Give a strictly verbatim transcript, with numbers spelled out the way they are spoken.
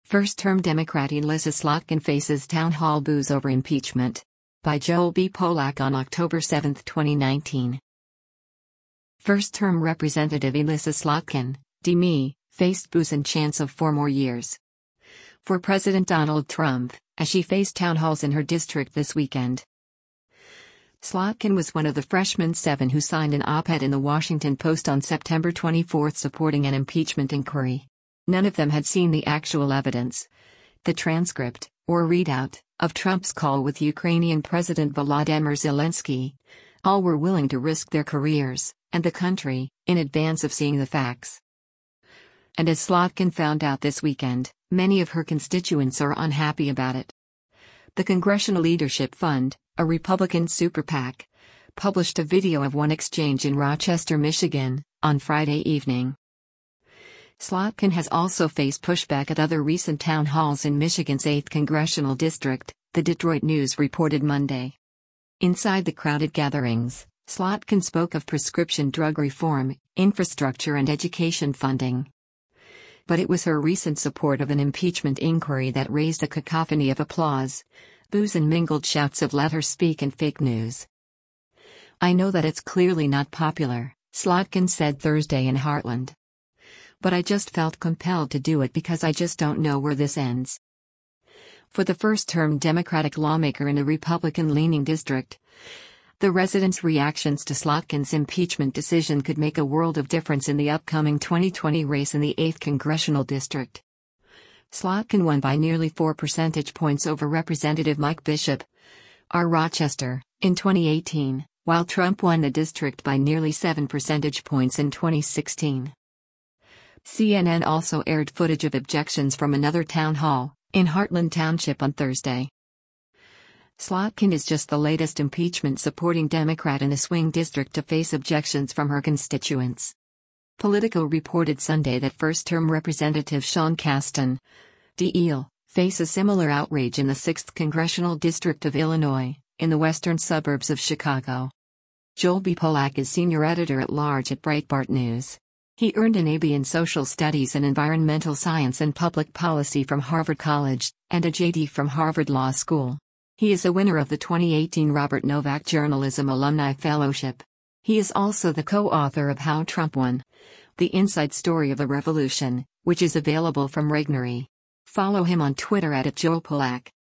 First-term Democrat Elissa Slotkin faces town hall boos over impeachment. By Joel B. Polak on October seventh, twenty nineteen. First-term Representative Elissa Slotkin, D M E, faced boos and chants of four more years for President Donald Trump, as she faced town halls in her district this weekend. Slotkin was one of the freshman seven who signed an op-ed in the Washington Post on September twenty-fourth supporting an impeachment inquiry. None of them had seen the actual evidence, the transcript, or readout, of Trump's call with Ukrainian President Volodymyr Zelensky. All were willing to risk their careers, and the country, in advance of seeing the facts. And as Slotkin found out this weekend, many of her constituents are unhappy about it. The Congressional Leadership Fund, a Republican super PAC, published a video of one exchange in Rochester, Michigan, on Friday evening. Slotkin has also faced pushback at other recent town halls in Michigan's eighth Congressional District, the Detroit News reported Monday. Inside the crowded gatherings, Slotkin spoke of prescription drug reform, infrastructure and education funding. But it was her recent support of an impeachment inquiry that raised a cacophony of applause, boos and mingled shouts of "let her speak" and fake news. "I know that it's clearly not popular," Slotkin said Thursday in Heartland. "But I just felt compelled to do it because I just don't know where this ends." For the first-term Democratic lawmaker in a Republican-leaning district, the residents' reactions to Slotkin's impeachment decision could make a world of difference in the upcoming twenty twenty race in the eighth Congressional District. Slotkin won by nearly four percentage points over Representative Mike Bishop, R. Rochester, in twenty eighteen, while Trump won the district by nearly seven percentage points in twenty sixteen. C N N also aired footage of objections from another town hall, in Heartland Township on Thursday. Slotkin is just the latest impeachment-supporting Democrat in a swing district to face objections from her constituents. Politico reported Sunday that first-term Representative Sean Casten, D L, face a similar outrage in the sixth Congressional District of Illinois, in the western suburbs of Chicago. Joel B. Polak is senior editor-at-large at Breitbart News. He earned an A B in Social Studies and Environmental Science and Public Policy from Harvard College, and a J D from Harvard Law School. He is a winner of the twenty eighteen Robert Novak Journalism Alumni Fellowship. He is also the co-author of How Trump Won: The Inside Story of a Revolution, which is available from Regnery. Follow him on Twitter at Joel Polak.